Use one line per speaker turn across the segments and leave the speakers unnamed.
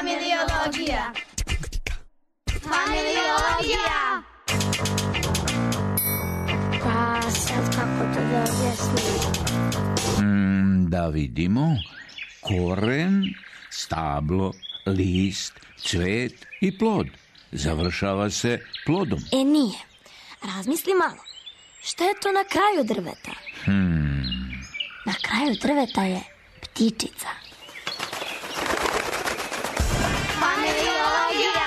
Familiologija. Familiologija.
Pa sad kako to da objasnim?
Da vidimo. Koren, stablo, list, cvet i plod. Završava se plodom.
Nije. Razmisli malo. Šta je to na kraju drveta? Na kraju drveta je ptičica.
Familiologija.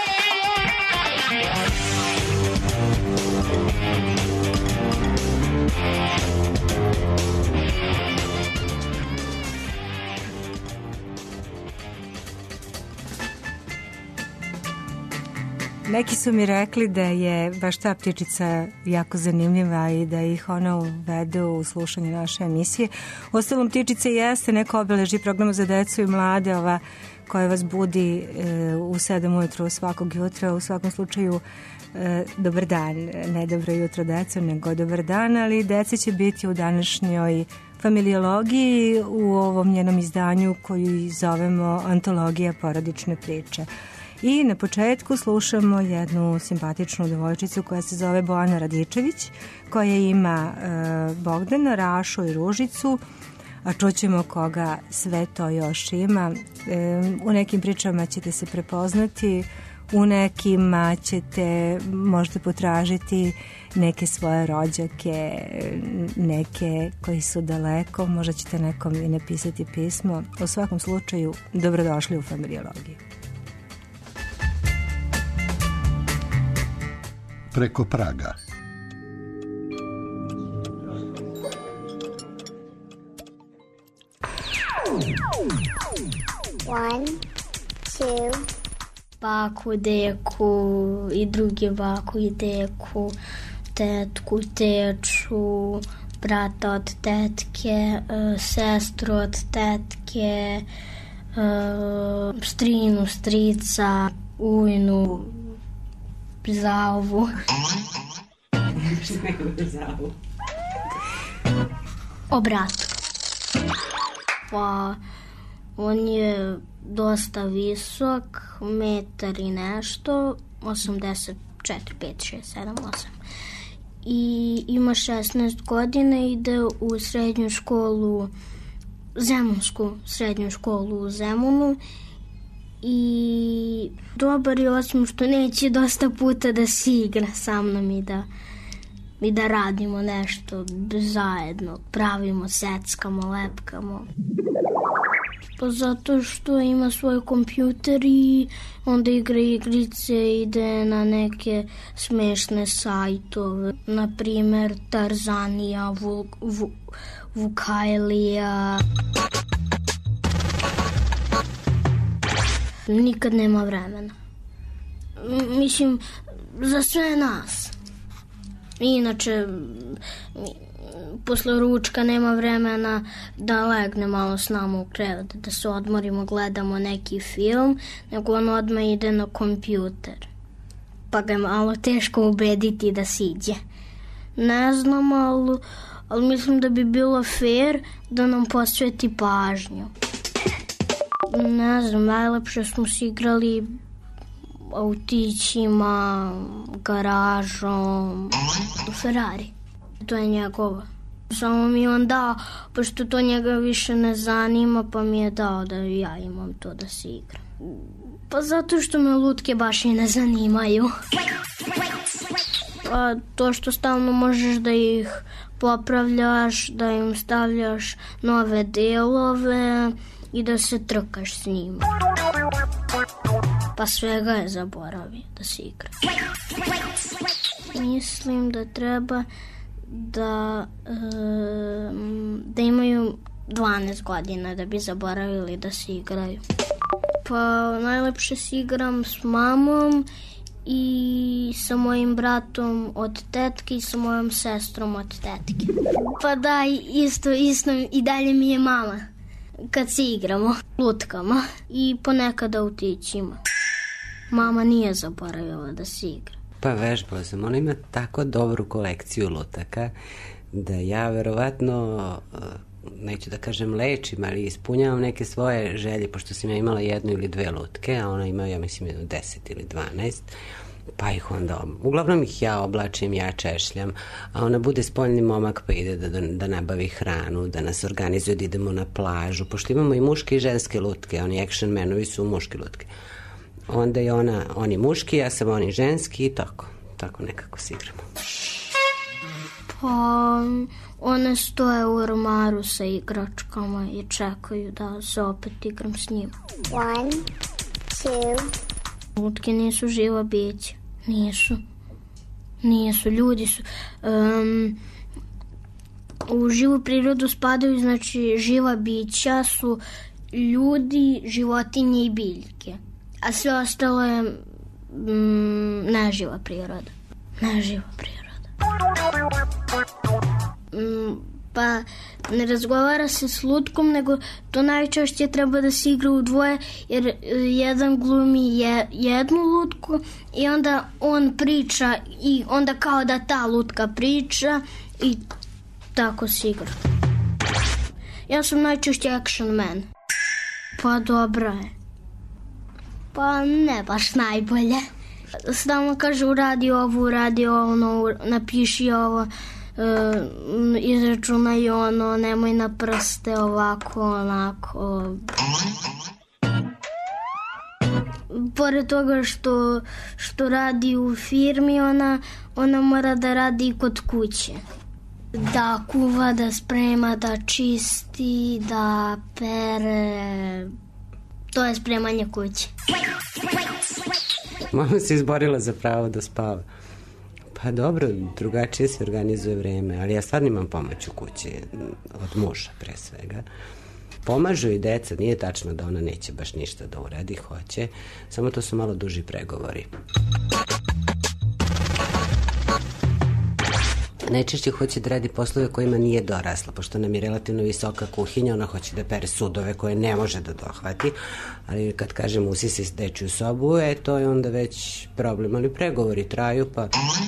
Neki su mi rekli da je baš ta ptičica jako zanimljiva i da ih ona uvede u slušanje naše emisije. Uostalom, ptičica jeste neko obeležje programa za decu i mlade, ova koja vas budi u 7 ujutru svakog jutra. U svakom slučaju, dobar dan, ne dobro jutro deco, nego dobar dan, ali deca će biti u današnjoj familiologiji u ovom njenom izdanju koju zovemo Antologija porodične priče. I na početku slušamo jednu simpatičnu devojčicu koja se zove Bojana Radičević, koja ima Bogdana, Rašu i Ružicu, a čućemo koga sve to još ima. U nekim pričama ćete se prepoznati, u nekima ćete možda potražiti neke svoje rođake, neke koji su daleko, možda ćete nekom i napisati pismo. U svakom slučaju, dobrodošli u familiologiju.
Preko praga.
One, two.
Baku, deku i drugi baku i deku, tetku, teču, brata od tetke, sestru od tetke, strinu, strica, ujnu, zavu. O bratu. Pa on je dosta visok, metar i nešto, 84, 5, 6, 7, 8. I ima 16 godina, ide u srednju školu, Zemunsku srednju školu u Zemunu. I dobar je, osim što neće dosta puta da se igra sa mnom i da radimo nešto zajedno, pravimo, seckamo, lepkamo. Pa zato što ima svoj kompjuter i onda igra igrice, ide na neke smešne sajtove, na primer Tarzanija, Vukajlija. Nikad nema vremena. Mislim, za sve nas. Inače, posle ručka nema vremena da legne malo s nama u krevet, da se odmorimo, gledamo neki film, nego on odmah ide na kompjuter. Pa ga je malo teško ubediti da siđe. Ne znam, ali mislim da bi bilo fair da nam posveti pažnju. Ne znam, najlepše smo se igrali autićima, garažom, Ferrari. To je njegova. Samo mi on dao, pošto to njega više ne zanima, pa mi je dao da ja imam to da se igram. Pa zato što me lutke baš i ne zanimaju. Pa to što stalno možeš da ih popravljaš, da im stavljaš nove delove i da se trkaš s njima. Pa svega je zaboravio da se igra. Mislim da treba da imaju 12 godina da bi zaboravili da se igraju. Pa najlepše se igram s mamom i sa mojim bratom od tetke i sa mojom sestrom od tetke. Pa da, isto i dalje mi je mama kad se igramo lutkama i ponekad autićima. Mama nije zaboravila da se igra.
Pa vežbao sam, ona ima tako dobru kolekciju lutaka da ja verovatno
neću da kažem lečim, ali ispunjavam neke svoje želje, pošto sam ja imala 1 ili 2 lutke, a ona ima, ja mislim, 10 ili 12, pa ih onda, uglavnom ih ja oblačim, ja češljam, a ona bude spoljni momak pa ide da nabavi hranu, da nas organizuje, da idemo na plažu, pošto imamo i muške i ženske lutke, oni action manovi su muške lutke. Onda je oni muški, ja sam oni ženski i tako nekako se igramo.
Pa one stoje u ormaru sa igračkama i čekaju da se opet igram s njima.
1, 2.
Lutke nisu živa bića. Nisu, ljudi su. U živu prirodu spadaju, znači živa bića su ljudi, životinje i biljke. A sve ostalo je neživa priroda. Pa ne razgovara se s lutkom, nego to najčešće treba da se igra u dvoje, jer jedan glumi jednu lutku i onda on priča i onda kao da ta lutka priča i tako se igra. Ja sam najčešće action man. Pa dobra je. Pa ne baš najbolje. Stalno kaže uradi ovo, ono, napiši ovo, izračunaj ono, nemoj na prste, ovako, onako. Pored toga što radi u firmi, ona mora da radi i kod kuće. Da kuva, da sprema, da čisti, da pere. To je spremanje kuće.
Mama se izborila za pravo da spava. Pa dobro, drugačije se organizuje vreme, ali ja stvarno imam pomoć u kući, od muža pre svega. Pomažu i deca, nije tačno da ona neće baš ništa da uradi, hoće, samo to su malo duži pregovori. Najčešće hoće da radi poslove kojima nije dorasla, pošto nam je relativno visoka kuhinja, ona hoće da pere sudove koje ne može da dohvati, ali kad kažem usisi se dečju sobu, to je onda već problem, ali pregovori traju, pa...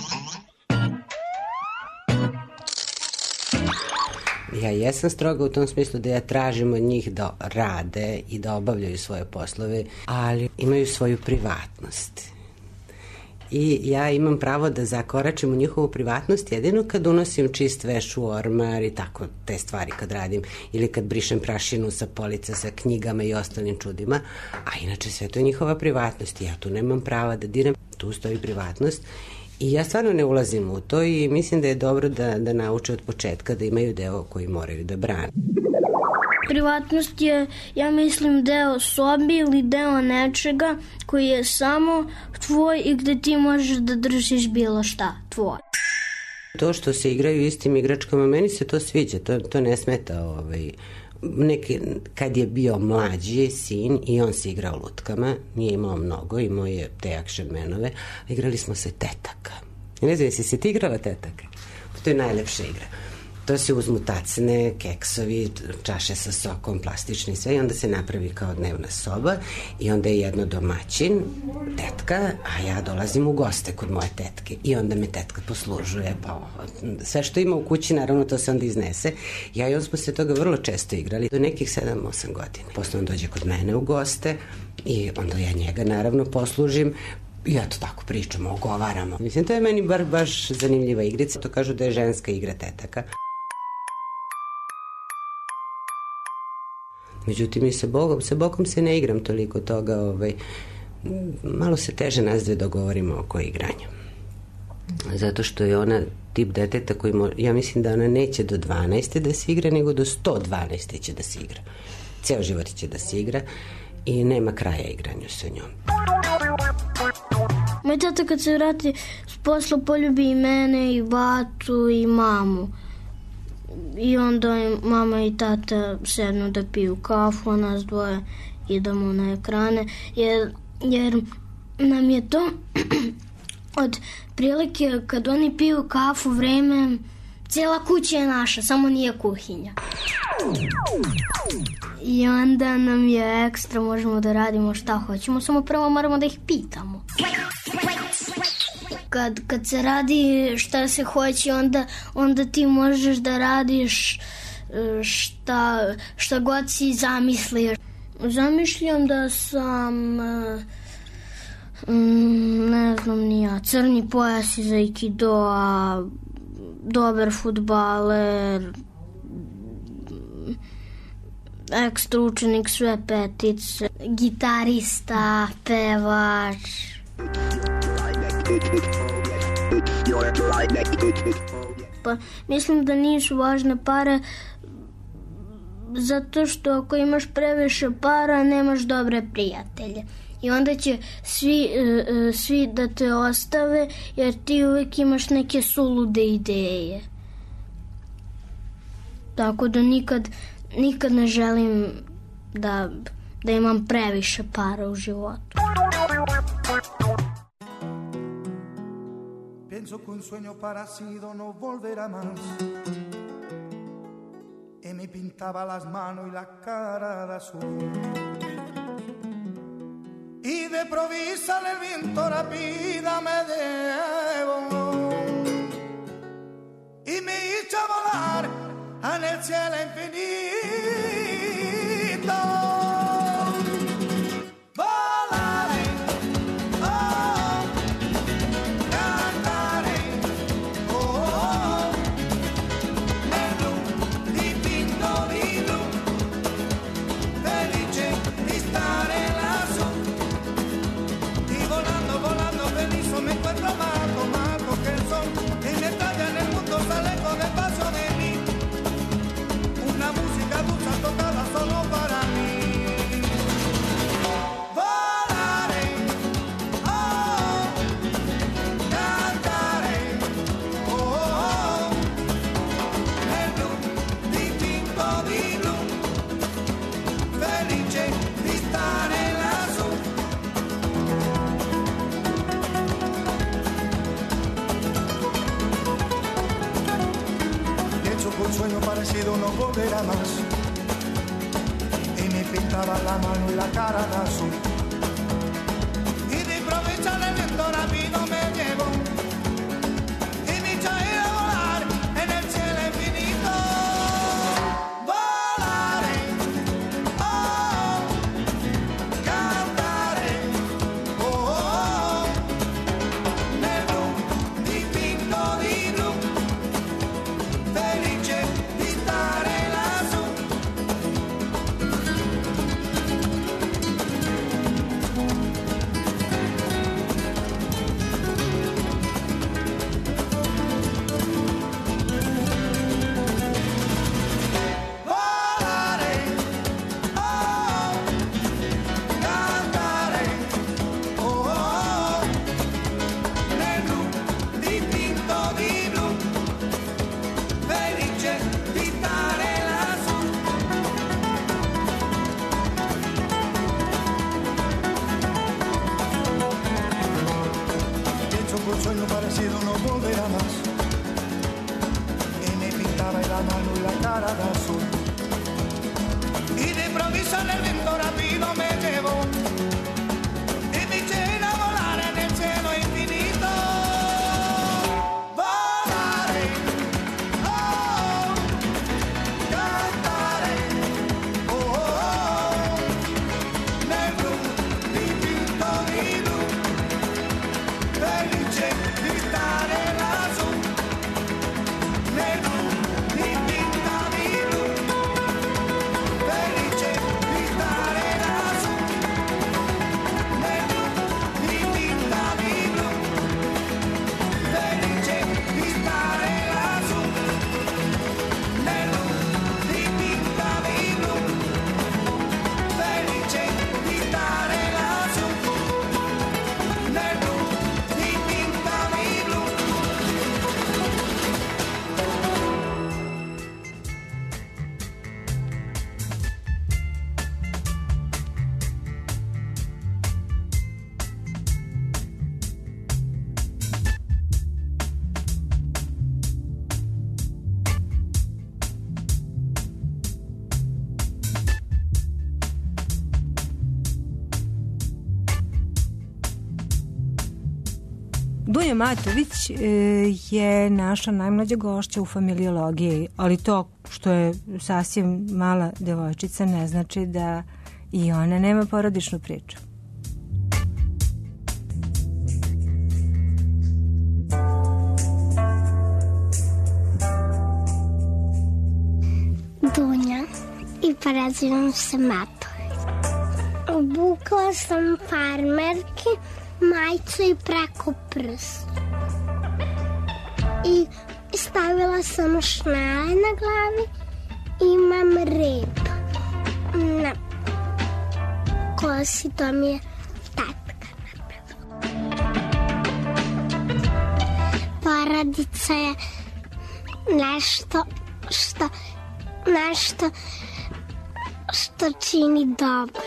Ja jesam stroga u tom smislu da ja tražim od njih da rade i da obavljaju svoje poslove, ali imaju svoju privatnost. I ja imam pravo da zakoračim u njihovu privatnost jedino kad unosim čist veš u ormar i tako te stvari kad radim, ili kad brišem prašinu sa polica sa knjigama i ostalim čudima, a inače sve to je njihova privatnost i ja tu nemam prava da diram, tu stoji privatnost i ja stvarno ne ulazim u to i mislim da je dobro da nauče od početka da imaju deo koji moraju da brane.
Privatnost je, ja mislim, deo sobi ili deo nečega koji je samo tvoj i gde ti možeš da držiš bilo šta tvoje.
To što se igraju istim igračkama, meni se to sviđa, to ne smeta. Kad je bio mlađi sin i on se igrao lutkama, nije imao mnogo, imao je te action manove, igrali smo se tetaka. Ne znam, jesi se ti igrala tetaka? To je najlepša igra. To se uzmu tacne, keksovi, čaše sa sokom, plastični sve i onda se napravi kao dnevna soba i onda je jedno domaćin, tetka, a ja dolazim u goste kod moje tetke i onda me tetka poslužuje, pa sve što ima u kući, naravno to se onda iznese. Ja i on smo se toga vrlo često igrali, do nekih 7-8 godina. Posle on dođe kod mene u goste i onda ja njega naravno poslužim. I eto tako pričamo, ogovaramo. Mislim, to je meni baš zanimljiva igrica. To kažu da je ženska igra tetaka. Međutim, i sa Bogom se ne igram toliko toga. Malo se teže nas dve dogovorimo oko igranja. Zato što je ona tip deteta koji ja mislim da ona neće do 12. da se igra, nego do 112. će da se igra. Ceo život će da se igra i nema kraja igranju sa njom.
Moj tata kad se vrati s posla poljubi i mene, i batu, i mamu. I onda mama i tata sednu da piju kafu, a nas dvoje idemo na ekrane, jer nam je to od prilike kad oni piju kafu vreme, cijela kuća je naša, samo nije kuhinja. I onda nam je ekstra, možemo da radimo šta hoćemo, samo prvo moramo da ih pitamo. Kad se radi šta se hoće, onda ti možeš da radiš šta god si zamislio. Zamišljam da sam, ne znam ni ja, crni pojas iz aikidoa, dobar fudbaler, ekstra učenik sve petice, gitarista, pevač. Pa mislim da nisu važne pare, zato što ako imaš previše para nemaš dobre prijatelje i onda će svi da te ostave jer ti uvek imaš neke sulude ideje. Tako da nikad ne želim da imam previše para u životu.
Pienso que un sueño parecido no volverá más. Y me pintaba las manos y la cara de azul. Y de provisa el viento rápida me llevó. Y me hizo volar en el cielo infinito. No volverá más. Y me pintaba la mano y la cara de azul. Y de aprovechar el viento rápido me llevó. Y me echó a ir a volar en el cielo infinito. Volaré, oh, cantaré, oh, oh, nel blu dipinto di blu, felice. Un sueño parecido no volverá más. Y me pintaba la mano y la cara de azul. Y de improviso en el viento rápido me llevó. Y me eché a volar en el cielo infinito. Volaré, oh, cantaré, oh, oh, nel blu dipinto di blu. Felice di stare lassù, nel blu dipinta di blu.
Dunja Matović je naša najmlađa gošća u familiologiji, ali to što je sasvim mala devojčica ne znači da i ona nema porodičnu priču.
Dunja i prezivam se Matović. Obukla sam farmerke, majicu i preko prst. I stavila sam šnale na glavi i imam rep na kosi, to mi je tatka napravila. Porodica je nešto što čini dobro.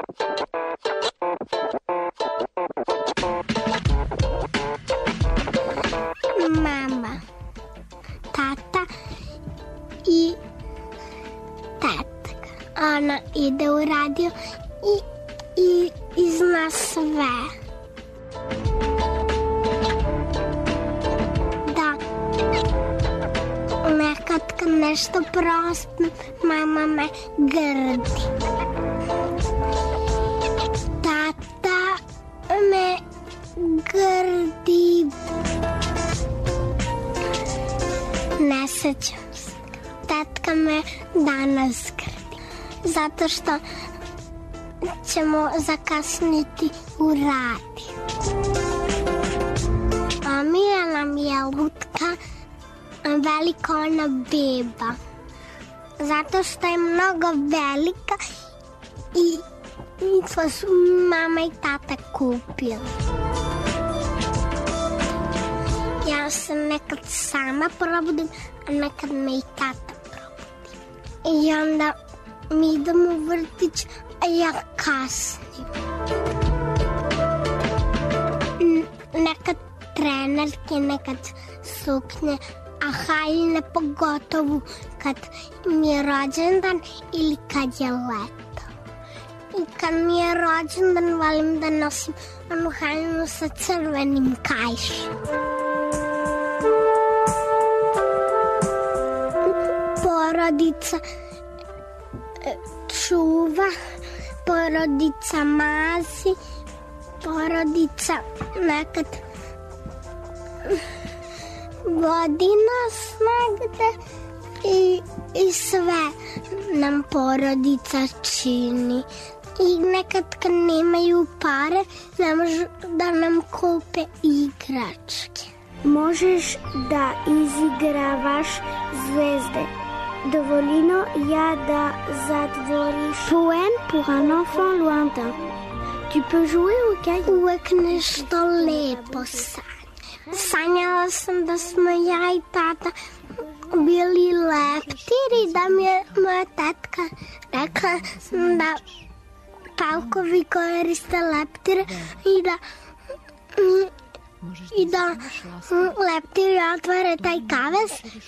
Mama, tata i tetka. Ona ide u radio i zna sve. Da, nekad kad nešto prospem, mama me grdi. Tata me grdi. Ne sećam se. Tetka me danas grdi. Zato što ćemo zakasniti u radio. A Mija nam je lutka velika ona beba. Zato što je mnogo velika i to su mama i tata kupili. Ja se nekad sama probudim, a nekad me i tata probudi. I onda mi idemo u vrtić, a ja kasnim. Nekad trenerke, nekad suknje, a haljine pogotovo kad mi je rođendan ili kad je leto. I kad mi je rođendan volim da nosim onu haljinu sa crvenim kaišem. Porodica čuva, porodica mazi, porodica nekad vodi nas negde i sve nam porodica čini. I nekad kad nemaju pare, ne možu da nam kupe igračke.
Možeš da izigravaš zvezde. Dovolino ja da zatvoriš. Poème pour un enfant lointain. Tu peux jouer au caillou.
Uvek nešto lepo sanja. Sanjala sam da smo ja i tata bili leptiri, da mi je moja tetka rekla da paukovi koriste leptire i da leptiri otvore taj kavez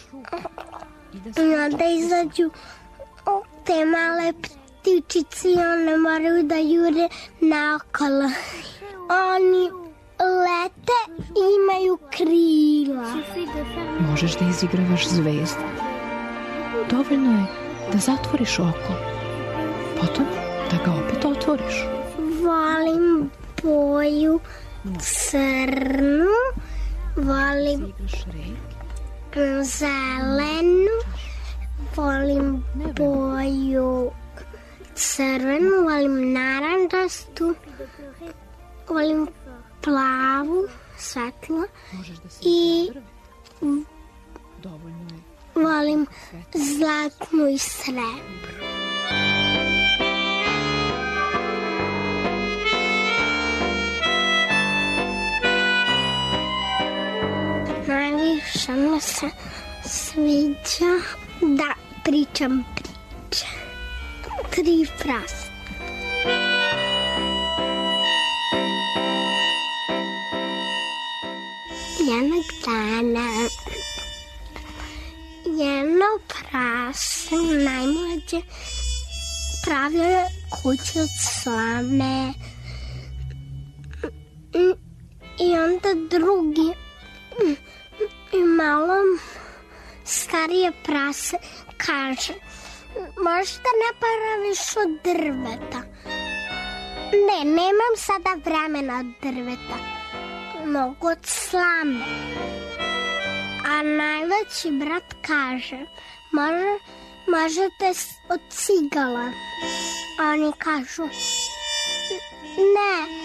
i onda izađu te male ptičici i one moraju da jure naokolo. Oni lete i imaju krila.
Možeš da izigravaš zvezde. Dovoljno je da zatvoriš oko. Potom da ga opet otvoriš.
Volim boju crnu, volim zelenu, volim boju crvenu, volim naranđastu, volim plavu, svetlo i volim zlatnu i srebru. Najviše mi se sviđa da pričam priče. 3 fraze. Jednog dana jedno prase najmlađe pravio kuću od slame I onda drugi i malo starije prase kaže: možda ne praviš od drveta. Ne, nemam sada vremena od drveta, mogu od slame. A najveći brat kaže: možete od cigala. A oni kažu: ne,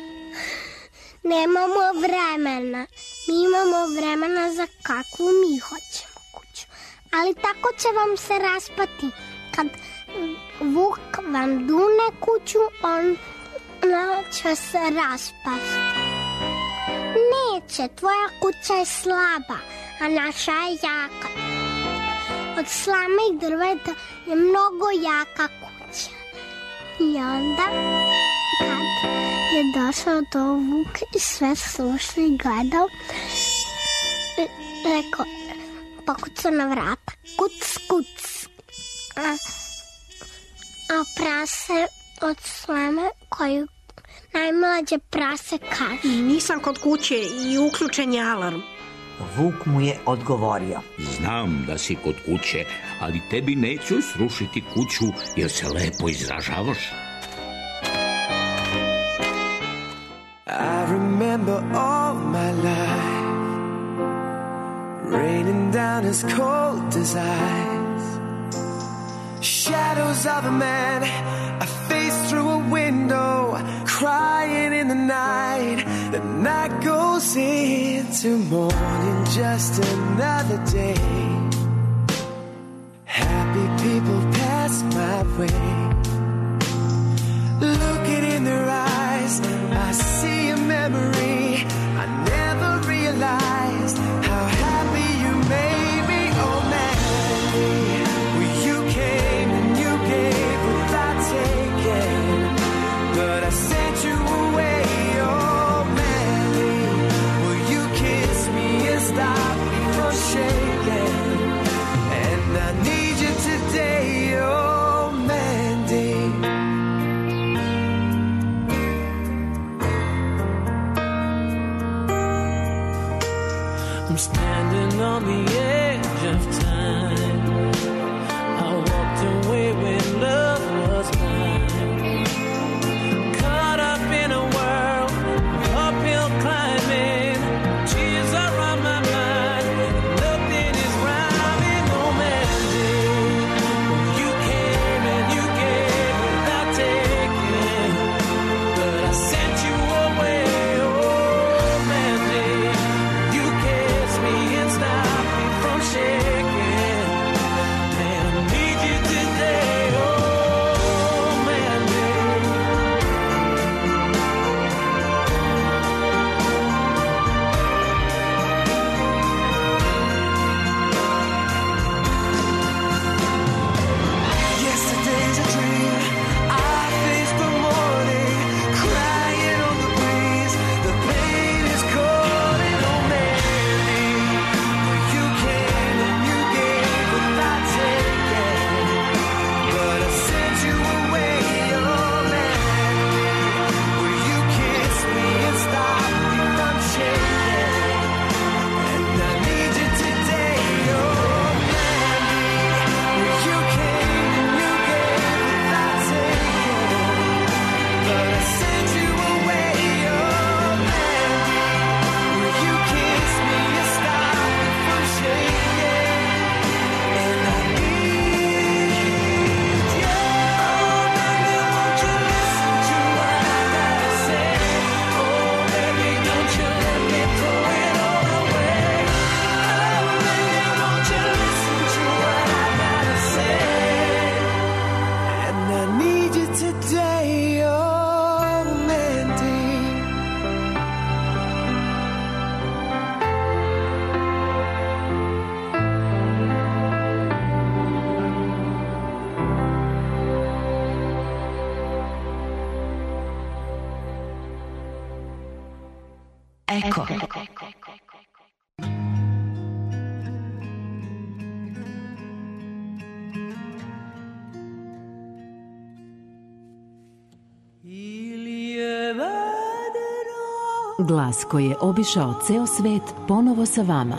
nemamo vremena. Mi imamo vremena za kakvu mi hoćemo kuću. Ali tako će vam se raspati. Kad vuk vam dune kuću, ona će se raspasti. Neće, tvoja kuća je slaba, a naša je jaka. Od slame i drveta je mnogo jaka kuća. I onda, kad je došao do vuk i sve slušao i gledao, rekao, pokucao na vrata, kuc, kuc. A prase od slame koju najmlađe prase kaže:
nisam kod kuće i uključen je alarm.
Vuk mu je odgovorio:
znam da si kod kuće, ali tebi neću srušiti kuću jer se lepo izražavaš.
I remember all my life raining down as cold as ice. Shadows of a man, a face through a window, crying in the night. The night goes into morning, just another day. Happy people pass my way. Looking in their eyes, I see a memory. I never realized how happy you made me. Oh, Mandy, well, you came and you gave without taking, but I sent you away. Oh, Mandy, well, you kissed me and stopped me from shaking, and I need you today. Oh, Mandy. I'm standing on the edge of time. I walked away when love was mine. Caught up in a world of uphill climbing. Tears are on my mind. Nothing is rhyming. Oh, Mandy, you came and you gave without taking, but I sent you away. Oh, Mandy, you kissed me and stopped me from shaking. Man, I need you today. Oh, Mandy. Yesterday's a dream. I faced the morning, crying on the breeze. The pain is calling. Oh, Mandy, you came and you gave without taking, but I sent you away. Oh, Mandy, well, you kissed me and stopped me from shaking, and I need you today. Oh, Mandy, well, you came and you gave without taking, but I sent you away. Oh, Mandy, well, you kissed me and stopped me from shaking, and I need you. Oh, baby, won't you listen to what I gotta say? Oh, baby, don't you let me throw it all away. Oh, baby, won't you listen to what I gotta say? And I need you today. Oh, Mandy.
Eko.
Il y va dedans
Glas koji je obišao ceo svet ponovo sa vama.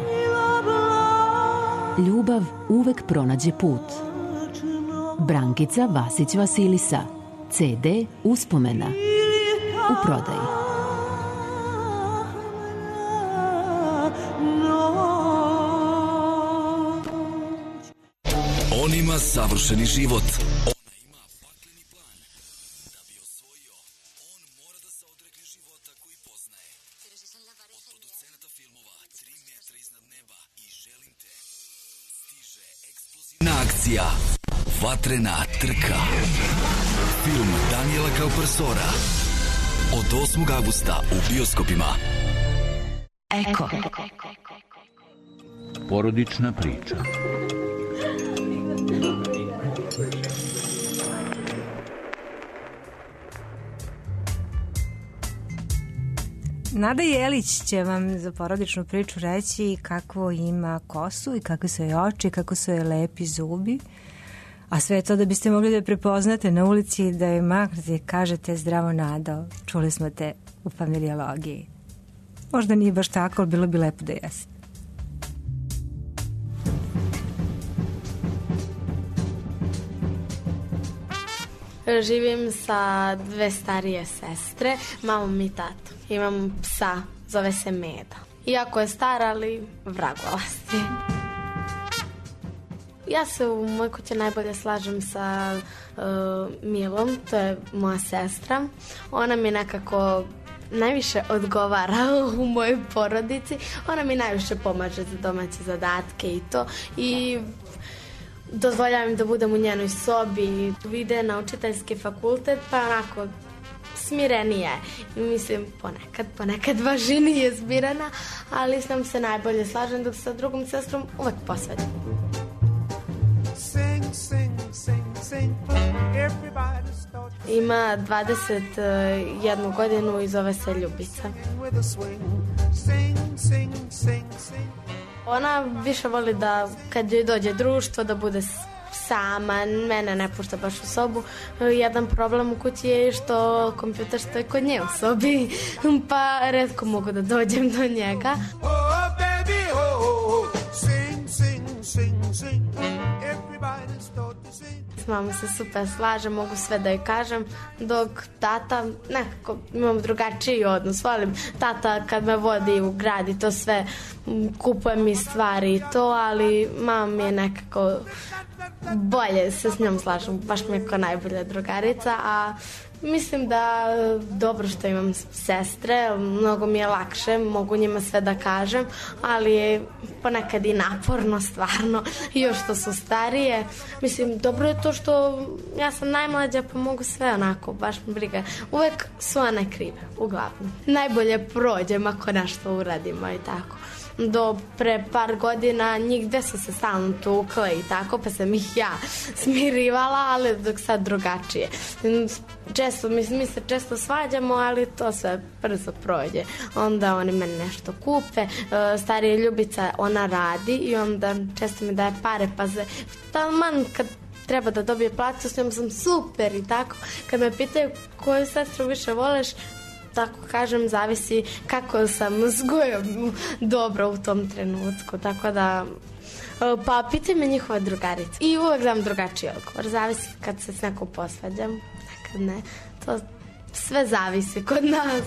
Ljubav uvek pronađe put. Brankica Vasić Vasilisa. CD Uspomena. U prodaji.
On ima savršeni život. Ona ima pakleni plan. Da bi osvojio, on mora da se odrekne života koji poznaje. Od producenata filmova 3 metra iznad neba i Želim te stiže eksplozivna akcija Vatrena trka. Film Daniela Kaupersora od 8. avgusta u bioskopima.
Eko.
Porodična priča.
Nada Jelić će vam za porodičnu priču reći kako ima kosu i kako su joj oči, kako su joj lepi zubi. A sve to da biste mogli da je prepoznate na ulici, da je maknete i kažete zdravo Nado, čuli smo te u familiologiji. Možda nije baš tako, ali bilo bi lepo da jeste.
Živim sa 2 starije sestre, mamom i tatom. Imam psa, zove se Meda. Iako je star, ali vragolasti. Ja se u mojoj kući najbolje slažem sa Milom, to je moja sestra. Ona mi nekako najviše odgovara u mojoj porodici. Ona mi najviše pomaže za domaće zadatke i to. I dozvoljavam da budem u njenoj sobi. Ide na učiteljski fakultet, pa onako smirenije. I mislim, ponekad baš i nije smirena, ali s njom se najbolje slažem, dok sa drugom sestrom uvek posveđam. Ima 21 godinu i zove se Ljubica. Ona više voli da kad joj dođe društvo da bude sama, mene ne pušta baš u sobu. Jedan problem u kući je što kompjuter stoji kod nje u sobi, pa retko mogu da dođem do njega. S mamom se super slažem, mogu sve da joj kažem, dok tata, nekako imam drugačiji odnos. Volim tata kad me vodi u grad i to sve, kupuje mi stvari i to, ali mama mi je nekako bolje se s njom slažem, baš mi je kao najbolja drugarica, a mislim da dobro što imam sestre, mnogo mi je lakše, mogu njima sve da kažem, ali je ponekad i naporno stvarno, još što su starije. Mislim, dobro je to što ja sam najmlađa, pa mogu sve onako, baš mi briga. Uvek su one krive, uglavnom. Najbolje prođem ako nešto uradimo i tako. Do pre par godina njih dve su se stalno tukle i tako, pa sam ih ja smirivala, ali dok sad drugačije. Često, mi se često svađamo, ali to sve brzo prođe. Onda oni meni nešto kupe, starija Ljubica, ona radi i onda često mi daje pare, pa se taman kad treba da dobije platu, s njom sam super i tako. Kad me pitaju koju sestru više voliš, tako kažem, zavisi kako sam zgojom dobro u tom trenutku, tako da pa pitaj me njihova drugarica i uvek dam drugačiji odgovor, zavisi kad se s nekom posvađam, kad ne, to sve zavisi kod nas.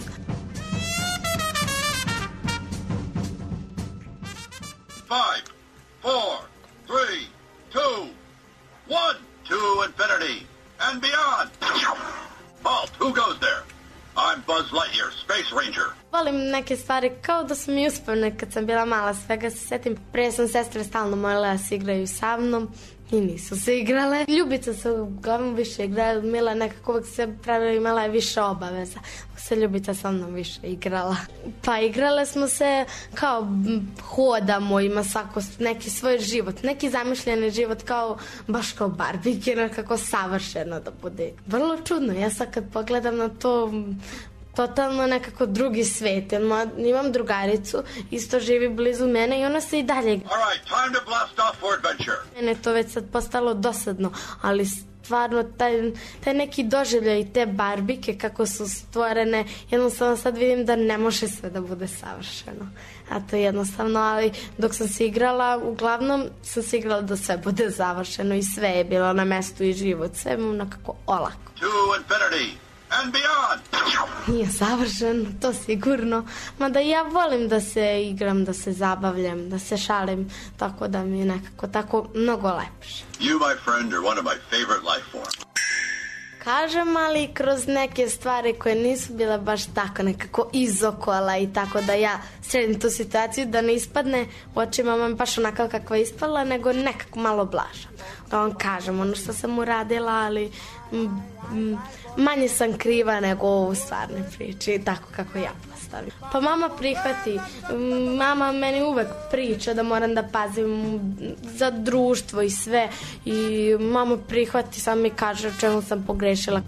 Five, four, three, two, one, to infinity and beyond. Halt, who goes there? I'm Buzz Lightyear, Space Ranger.
Volim neke stvari kao da su mi uspevne kad sam bila mala, svega se setim. Prije sam sestre stalno molila da se igraju sa mnom i nisu se igrale. Ljubica se uglavnom više igrala, Mila nekako uvek se pravila, imala je više obaveza. Se Ljubica sa mnom više igrala. Pa igrale smo se kao hodamo, ima svako neki svoj život, neki zamišljeni život kao baš kao Barbie, nekako savršeno da bude. Vrlo čudno, ja sad kad pogledam na to, totalno nekako drugi svet. Imam drugaricu, isto živi blizu mene i ona se i dalje igra.
All right, time to blast off for adventure.
Mene to već sad postalo dosadno, ali stvarno taj neki doživljaj i te barbike kako su stvorene, jednostavno sad vidim da ne može sve da bude savršeno. A to je jednostavno, ali dok sam se igrala, uglavnom sam se igrala da sve bude završeno i sve je bilo na mestu i život, sve je nekako olako.
To infinity and beyond!
Nije savršeno, to sigurno, mada ja volim da se igram, da se zabavljam, da se šalim, tako da mi je nekako tako mnogo lepše.
You, my friend, are one of my favorite life forms.
Kažem, ali kroz neke stvari koje nisu bile baš tako nekako izokola i tako da ja sredim tu situaciju da ne ispadne u očima mami baš onako kakva je ispala, nego nekako malo blaža. Da vam kažem ono što sam uradila, ali manje sam kriva nego u stvarnoj priči, tako kako ja postavim. Pa mama prihvati, mama meni uvek priča da moram da pazim za društvo i sve i mama prihvati, samo mi kaže čemu sam pogrešila.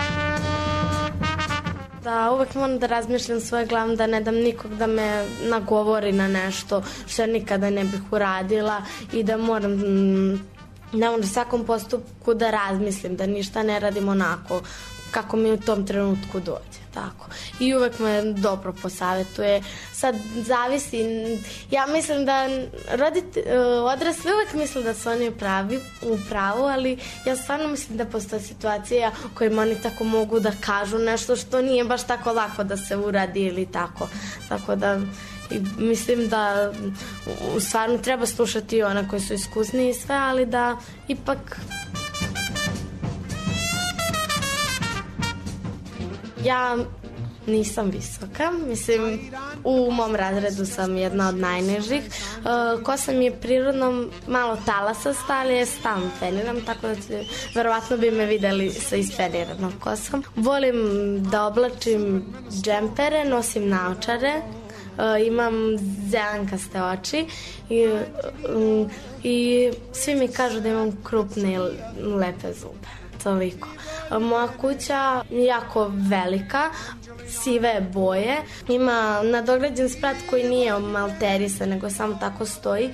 Da uvek moram da razmišljam svoje glavom, da ne dam nikog da me nagovori na nešto što ja nikada ne bih uradila i da moram u svakom postupku da razmislim, da ništa ne radim onako kako mi u tom trenutku dođe, tako. I uvek me dobro posavetuje. Sad zavisi, ja mislim da odrasli uvek misle da su oni u pravu, ali ja stvarno mislim da postoje situacija u kojima oni tako mogu da kažu nešto što nije baš tako lako da se uradi ili tako. Tako da mislim da stvarno treba slušati one koji su iskusni i sve, ali da ipak ja nisam visoka, mislim u mom razredu sam jedna od najnižih. Kosa mi je prirodno malo talasasta, ali je stalno feniram, tako da verovatno bi me videli sa isfeniranom kosom. Volim da oblačim džempere, nosim naočare, imam zelenkaste oči i svi mi kažu da imam krupne i lepe zube. Toliko. Moja kuća je jako velika, sive boje, ima nadograđen sprat koji nije malterisan, nego samo tako stoji.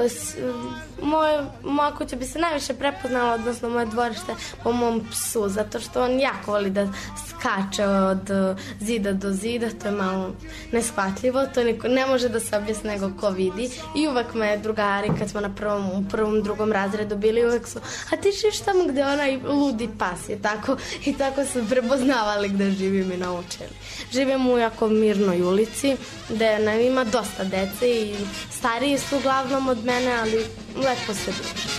Moja kuća bi se najviše prepoznala, odnosno moje dvorište, po mom psu, zato što on jako voli da skače od zida do zida, to je malo neshvatljivo, to ne može da se objasni nego ko vidi. I uvek me drugari, kad smo na prvom, drugom razredu bili, uvek su, a ti živiš tamo gde onaj ludi pas je, tako, i tako su prepoznavali gde živim i naučili. Živim u jako mirnoj ulici, gde ima dosta dece i stariji su uglavnom od mene, ali lepo se druže.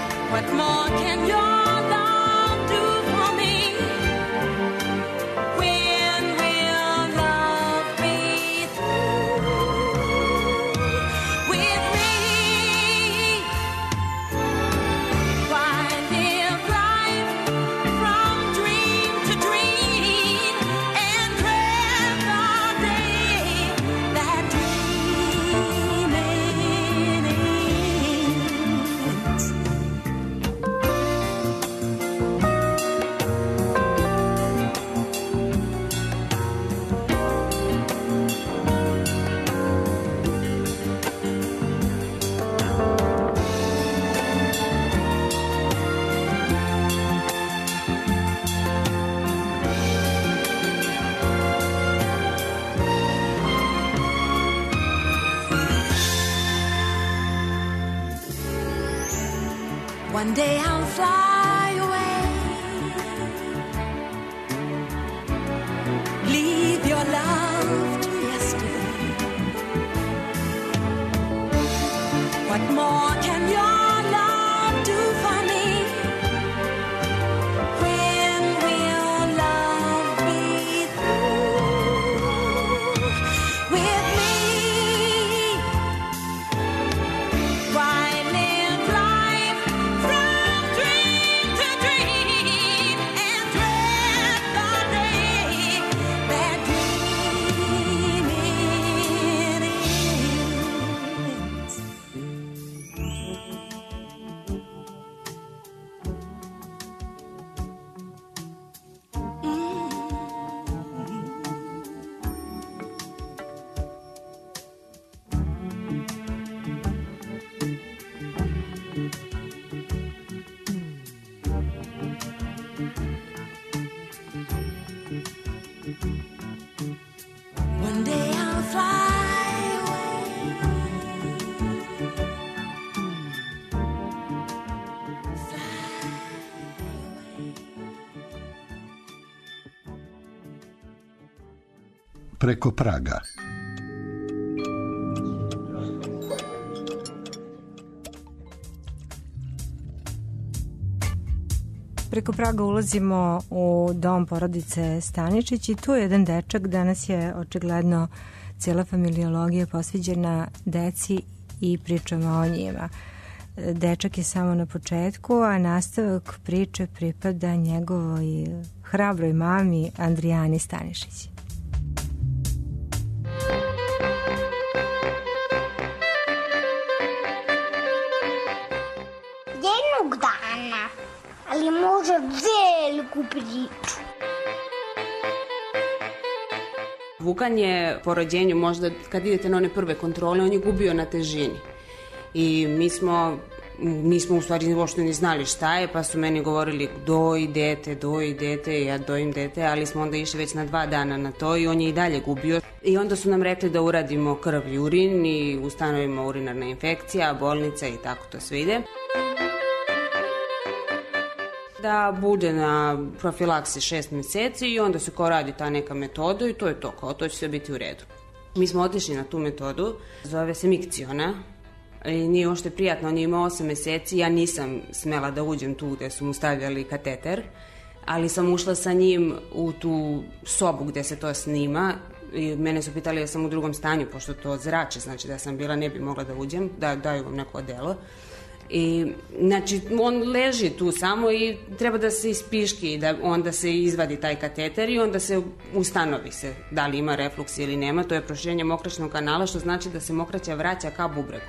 What more can your love do for me? When One day I'll fly away. Leave your love to yesterday. What more can your love do for me? When will love be through with me? Why live life from dream to dream and dread the day that dreaming ends? One day I'll fly
Preko praga.
Preko praga ulazimo u dom porodice Staničić i tu je jedan dečak. Danas je očigledno cijela familiologija posveđena deci i pričama o njima. Dečak je samo na početku, a nastavak priče pripada njegovoj hrabroj mami Andrijani Stanišić.
Jednog dana, ali može veliku priču.
Vukan je po rođenju, možda kad idete na one prve kontrole, on je gubio na težini. I mi smo u stvari uopšte ni znali šta je, pa su meni govorili doj dete, ja dojim dete, ali smo onda išli već na 2 dana na to i on je i dalje gubio. I onda su nam rekli da uradimo krv i urin i ustanovimo urinarna infekcija, bolnica i tako to sve ide. Da bude na profilaksi 6 meseci i onda se kao radi ta neka metoda i to je to, kao to će sve biti u redu. Mi smo otišli na tu metodu, zove se Mikciona i nije ošte prijatno, on je imao 8 meseci, ja nisam smela da uđem tu gde su mu stavljali kateter, ali sam ušla sa njim u tu sobu gde se to snima i mene su pitali da sam u drugom stanju, pošto to zrače, znači da sam bila, ne bi mogla da uđem, da daju vam neko odelo. I, znači, on leži tu samo i treba da se ispiški, da onda se izvadi taj kateter i onda se ustanovi se da li ima refluks ili nema. To je proširenje mokraćnog kanala, što znači da se mokraća vraća ka bubregu.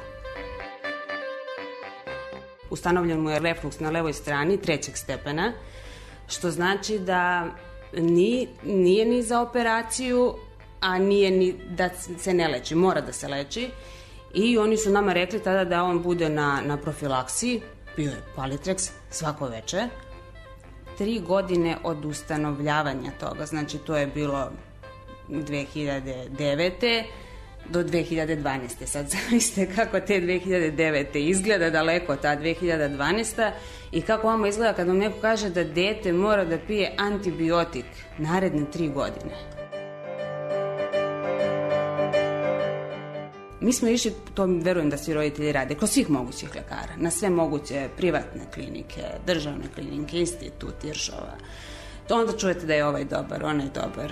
Ustanovljen mu je refluks na levoj strani 3. stepena, što znači da nije ni za operaciju, a nije ni da se ne leči, mora da se leči. I oni su nama rekli tada da on bude na profilaksiji, bio je Palitreks svako veče, 3 godine od ustanovljavanja toga, znači to je bilo 2009. do 2012. Sad zamislite kako te 2009. izgleda, daleko ta 2012. i kako vama izgleda kad vam neko kaže da dete mora da pije antibiotik naredne 3 godine. Mi smo išli, to verujem da svi roditelji rade, kroz svih mogućih lekara, na sve moguće privatne klinike, državne klinike, institut Iršova. Onda čujete da je ovaj dobar, onaj dobar.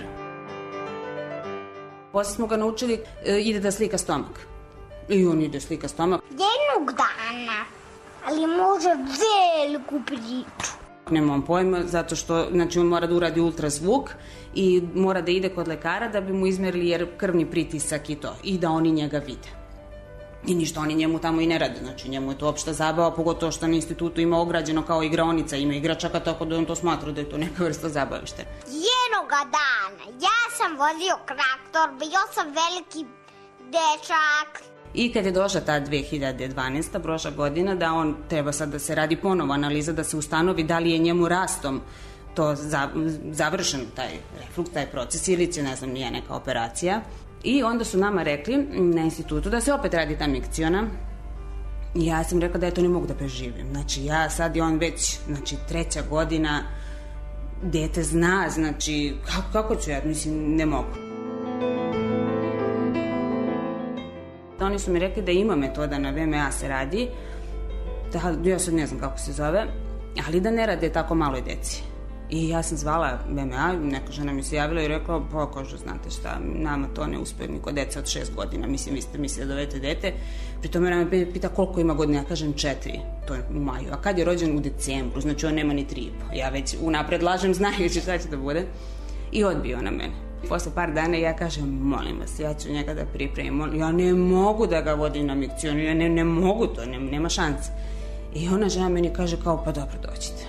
Posle smo ga naučili, ide da slika stomak. I on ide slika stomak.
Jednog dana, ali može veliku priču.
Nemam pojma, zato što znači, on mora da uradi ultrazvuk i mora da ide kod lekara da bi mu izmerili jer krvni pritisak i to. I da oni njega vide. I ništa oni njemu tamo i ne rade. Znači njemu je to opšta zabava, pogotovo što na institutu ima ograđeno kao igraonica, ima igračaka, tako da on to smatra da je to neka vrsta zabavište.
Jednoga dana ja sam vozio traktor, bio sam veliki dečak.
I kad je došla ta 2012. prošla godina, da on treba sad da se radi ponovo analiza, da se ustanovi da li je njemu rastom to završen taj refluks, taj proces ili će, ne znam, nije neka operacija. I onda su nama rekli na institutu da se opet radi ta Mikciona I ja sam rekla da ja to ne mogu da preživim. Znači, ja sad je on već, znači, 3. godina, dete zna, znači, kako ću ja, mislim, ne mogu. Oni su mi rekli da ima metoda na VMA se radi, da ja sad ne znam kako se zove, ali da ne rade tako maloj deci. I ja sam zvala VMA, neka žena mi se javila i rekla, pa kaže, znate šta, nama to ne uspe ni kod dece od 6 godina, mislim, vi ste mislili da dovedete dete. Pri tome ona me pita koliko ima godina, ja kažem 4, to je u maju, a kad je rođen u decembru, znači on nema ni 3,5. Ja već unapred lažem znajući šta će da bude. I odbio na mene. Posle par dana ja kažem, molim vas, ja ću njega da pripremim, ja ne mogu da ga vodim na mikcionu, ja ne mogu to, nema šanse. I ona žena meni kaže kao, pa dobro, dođite.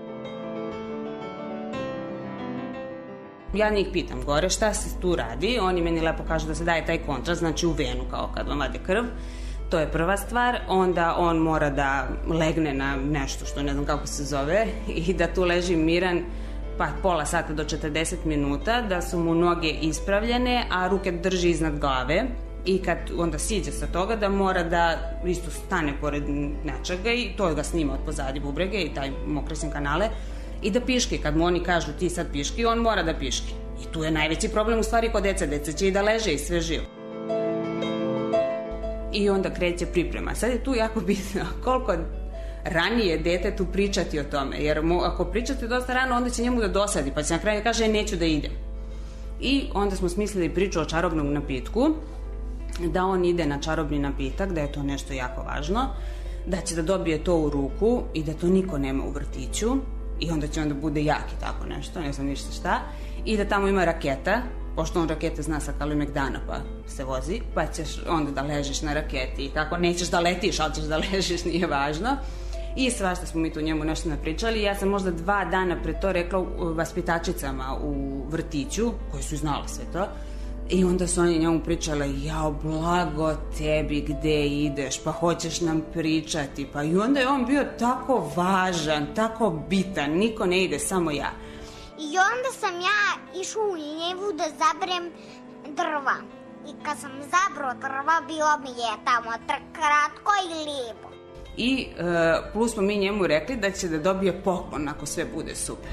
Ja njih pitam gore šta se tu radi, oni meni lepo kažu da se daje taj kontrast, znači u venu kao kad vam vade krv, to je prva stvar, onda on mora da legne na nešto što ne znam kako se zove i da tu leži miran pa pola sata do 40 minuta, da su mu noge ispravljene, a ruke drži iznad glave i kad onda siđe sa toga da mora da isto stane pored nečega i to ga snima od pozadi bubrege i taj mokresim kanale i da piški, kad mu oni kažu ti sad piški, on mora da piški. I tu je najveći problem u stvari kod deca, deca će i da leže i sve živo. I onda kreće priprema. Sad je tu jako bitno koliko ranije detetu pričati o tome, jer ako pričate dosta rano, onda će njemu da dosadi, pa će na kraju kaže neću da idem. I onda smo smislili priču o čarobnom napitku, da on ide na čarobni napitak, da je to nešto jako važno, da će da dobije to u ruku i da to niko nema u vrtiću i onda će onda bude jak i tako nešto, ne znam ništa šta, i da tamo ima raketa, pošto on rakete zna sa Kalemegdana pa se vozi, pa ćeš onda da ležiš na raketi i tako, nećeš da letiš, ali ćeš da ležiš, nije važno. I svašta smo mi tu njemu nešto napričali. Ja sam možda 2 dana pre to rekla vaspitačicama u vrtiću, koji su znala sve to, i onda su oni njemu pričale, jao, blago tebi, gde ideš, pa hoćeš nam pričati, pa i onda je on bio tako važan, tako bitan, niko ne ide, samo ja.
I onda sam ja išla u njevu da zaberem drva. I kad sam zabrao drva, bilo mi je tamo kratko i lijepo.
I plus smo mi njemu rekli da će da dobije poklon ako sve bude super.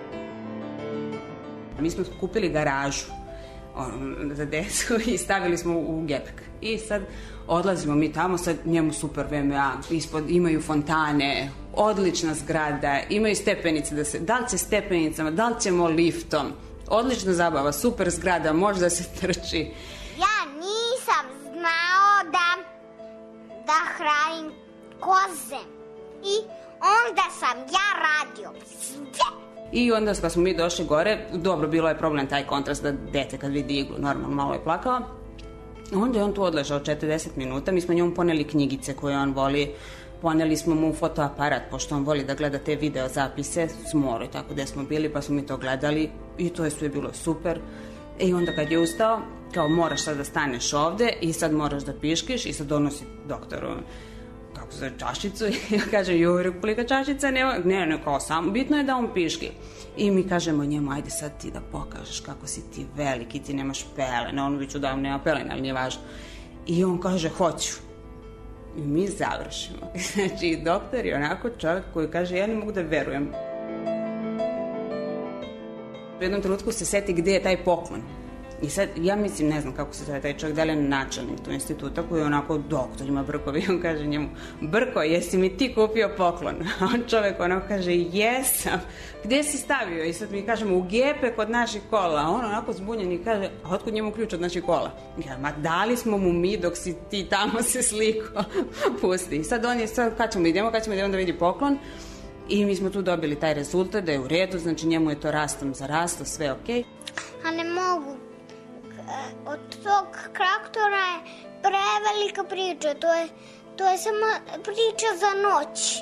Mi smo kupili garažu za decu i stavili smo u gepek. I sad odlazimo mi tamo, sad njemu super VMA, ispod imaju fontane, odlična zgrada, imaju stepenice, da li će stepenicama, da li ćemo liftom, odlična zabava, super zgrada, može da se trči.
Ja nisam znao da hranim koze i onda sam ja radio sve.
I onda kad smo mi došli gore, dobro, bilo je problem taj kontrast da dete kad vidi iglu, normalno malo je plakao. Onda je on tu odležao 40 minuta, mi smo njemu poneli knjigice koje on voli, poneli smo mu fotoaparat, pošto on voli da gleda te video zapise s mora i tako gde smo bili, pa smo mi to gledali i to je sve bilo super. I onda kad je ustao, kao moraš sad da staneš ovde i sad moraš da piškiš i sad donosi doktoru kako se čašicu i kaže, joj, kolika čašica, ne, kao samo, bitno je da on piški. I mi kažemo njemu, ajde sad ti da pokažeš kako si ti veliki, ti nemaš pelene, on već udavno nema pelene, ali nije važno. I on kaže, hoću. I mi završimo. Znači, doktor je onako čovjek koji kaže, ja ne mogu da verujem. U jednom trenutku se seti gde je taj poklon. I sad, ja mislim, ne znam kako se zove taj čovjek, da li je načelnik tu instituta koji je onako doktor, ima Brkovi, on kaže njemu, Brko, jesi mi ti kupio poklon? A on čovjek onako kaže, jesam, gdje si stavio? I sad mi kažemo, u gepe kod naših kola. A on onako zbunjen i kaže, a otkud njemu ključ od naših kola? I kaže, ma dali smo mu mi dok si ti tamo se sliko, pusti. I sad on je, sad kad ćemo idemo da vidi poklon. I mi smo tu dobili taj rezultat da je u redu, znači njemu je to rastom za rasto, sve okej.
A ne mogu. Od tog traktora je prevelika priča, to je samo priča za noć.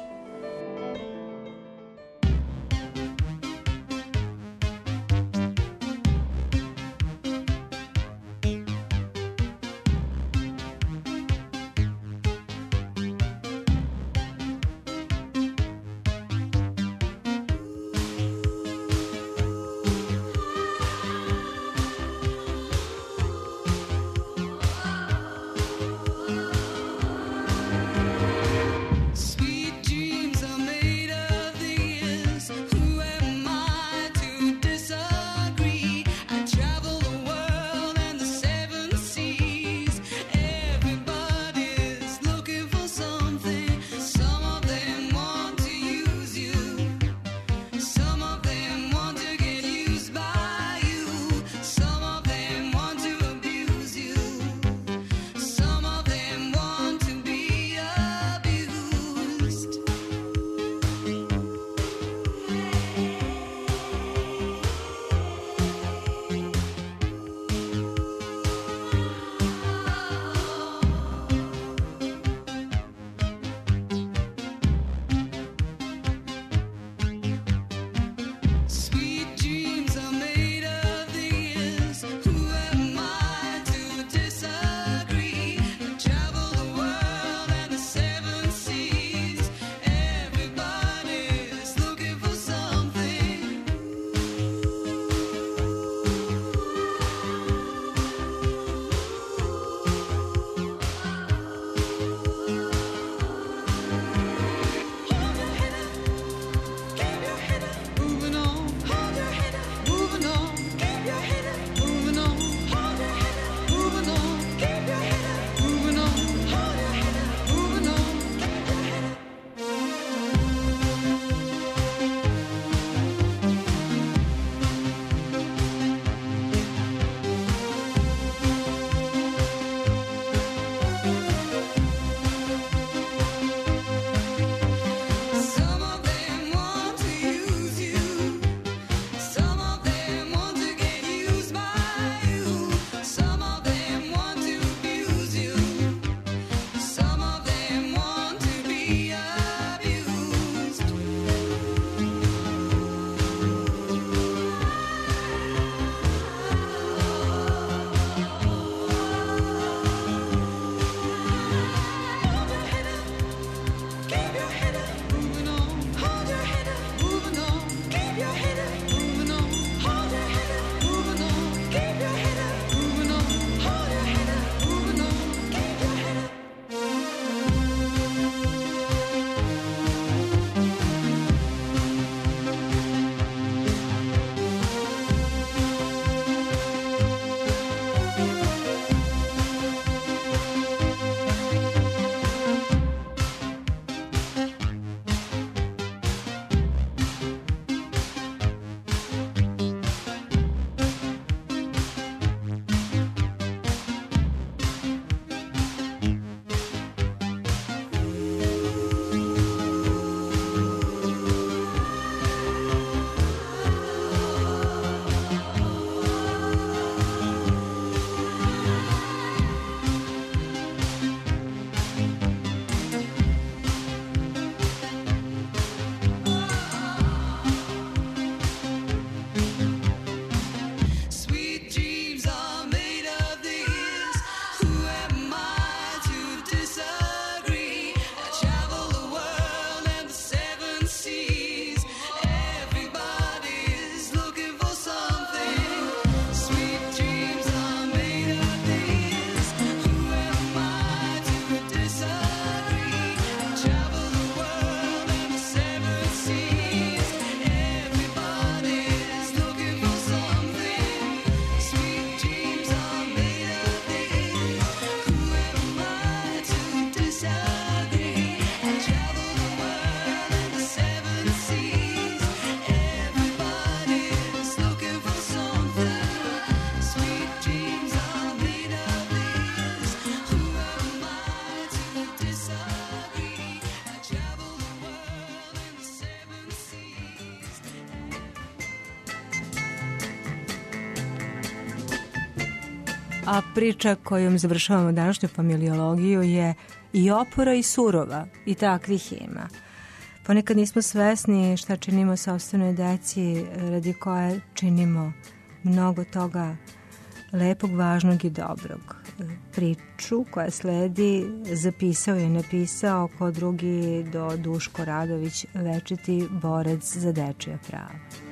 A priča kojom završavamo današnju familiologiju je i opora i surova, i takvih ima. Ponekad nismo svesni šta činimo sopstvenoj deci, radi koje činimo mnogo toga lepog, važnog i dobrog. Priču koja sledi zapisao i napisao ko drugi do Duško Radović, večiti borac za dečija prava.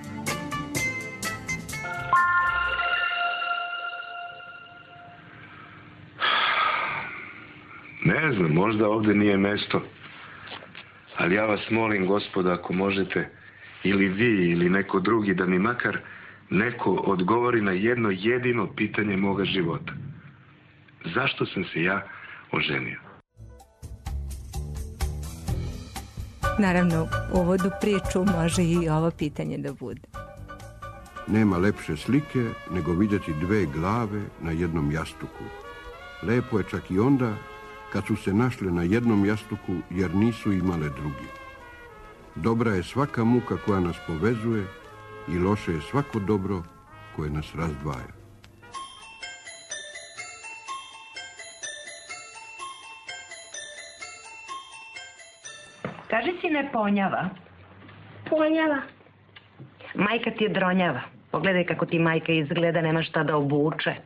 Ne znam, možda ovde nije mesto, ali ja vas molim, gospoda, ako možete, ili vi, ili neko drugi, da mi makar neko odgovori na jedno jedino pitanje moga života. Zašto sam se ja oženio?
Naravno, u uvodu priču može i ovo pitanje da bude.
Nema lepše slike nego vidjeti dve glave na jednom jastuku. Lepo je čak i onda kad su se našle na jednom jastuku jer nisu imale drugi. Dobra je svaka muka koja nas povezuje i loše je svako dobro koje nas razdvaja.
Kaži sine, ponjava.
Ponjava.
Majka ti je dronjava. Pogledaj kako ti majka izgleda, nema šta da obuče.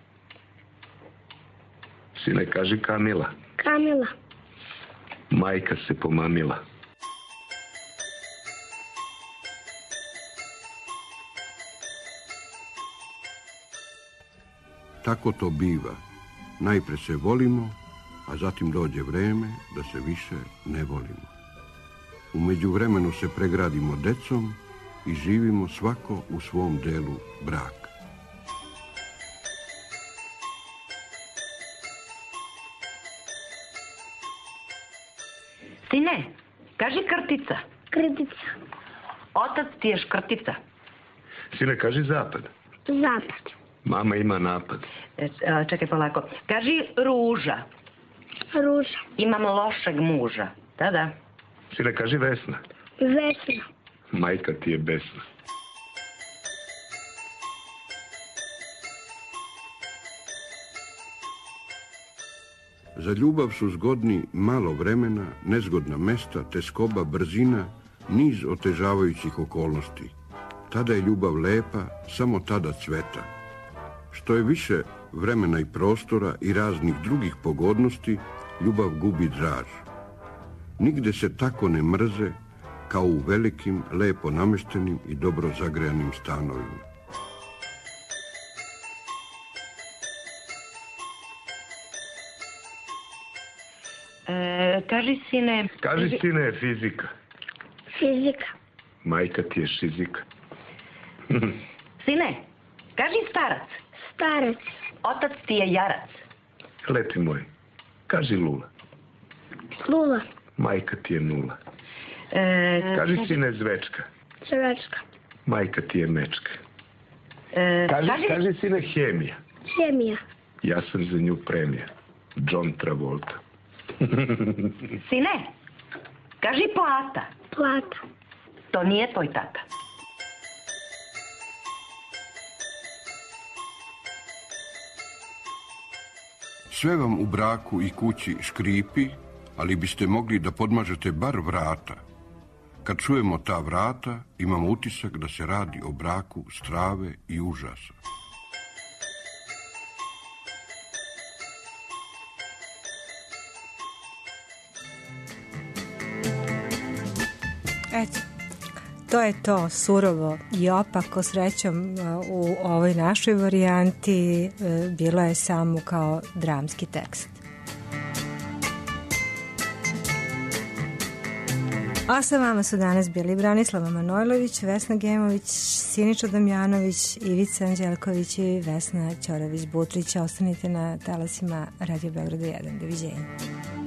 Sine, kaži Kamila.
Kamila.
Majka se pomamila.
Tako to biva. Najpre se volimo, a zatim dođe vreme da se više ne volimo. U međuvremenu se pregradimo decom i živimo svako u svom delu braka.
Sine, kaži krtica.
Krtica.
Otac ti je škrtica.
Sine, kaži zapad.
Zapad.
Mama ima napad.
Čekaj polako. Kaži ruža.
Ruža.
Imam lošeg muža. Da.
Sine, kaži Vesna.
Vesna.
Majka ti je besna.
Za ljubav su zgodni malo vremena, nezgodna mesta, teskoba, brzina, niz otežavajućih okolnosti. Tada je ljubav lepa, samo tada cveta. Što je više vremena i prostora i raznih drugih pogodnosti, ljubav gubi draž. Nigde se tako ne mrze kao u velikim, lepo nameštenim i dobro zagrejanim stanovima.
Kaži sine...
Kaži sine, fizika.
Fizika.
Majka ti je šizika.
Sine, kaži starac.
Starac.
Otac ti je jarac.
Lepi moj, kaži Lula.
Lula.
Majka ti je nula. Kaži sine zvečka.
Zvečka.
Majka ti je mečka. Kaži sine hemija.
Hemija.
Ja sam za nju premija. John Travolta.
Sine, kaži plata.
Plata.
To nije tvoj tata.
Sve vam u braku i kući škripi, ali biste mogli da podmažete bar vrata. Kad čujemo ta vrata, imamo utisak da se radi o braku strave i užasa.
Eto, to je to, surovo i opako. Srećom u ovoj našoj varijanti bilo je samo kao dramski tekst. A sa vama su danas bili Branislava Manojlović, Vesna Gemović, Siniša Damjanović, Ivica Anđelković i Vesna Ćorović-Butrić. Ostanite na talasima Radio Beograda 1. Doviđenja.